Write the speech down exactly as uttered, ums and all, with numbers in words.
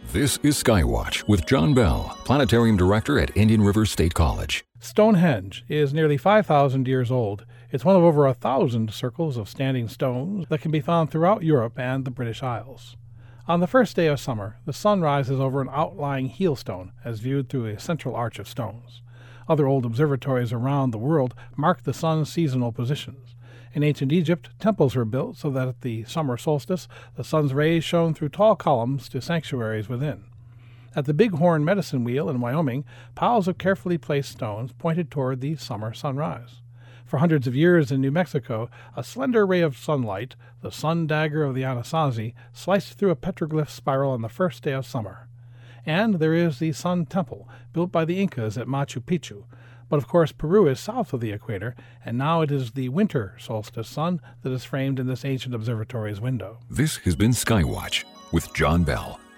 This is Skywatch with John Bell, Planetarium Director at Indian River State College. Stonehenge is nearly five thousand years old. It's one of over a thousand circles of standing stones that can be found throughout Europe and the British Isles. On the first day of summer, the sun rises over an outlying heelstone as viewed through a central arch of stones. Other old observatories around the world mark the sun's seasonal positions. In ancient Egypt, temples were built so that at the summer solstice, the sun's rays shone through tall columns to sanctuaries within. At the Bighorn Medicine Wheel in Wyoming, piles of carefully placed stones pointed toward the summer sunrise. For hundreds of years in New Mexico, a slender ray of sunlight, the sun dagger of the Anasazi, sliced through a petroglyph spiral on the first day of summer. And there is the Sun Temple, built by the Incas at Machu Picchu. But of course, Peru is south of the equator, and now it is the winter solstice sun that is framed in this ancient observatory's window. This has been Skywatch with John Bell.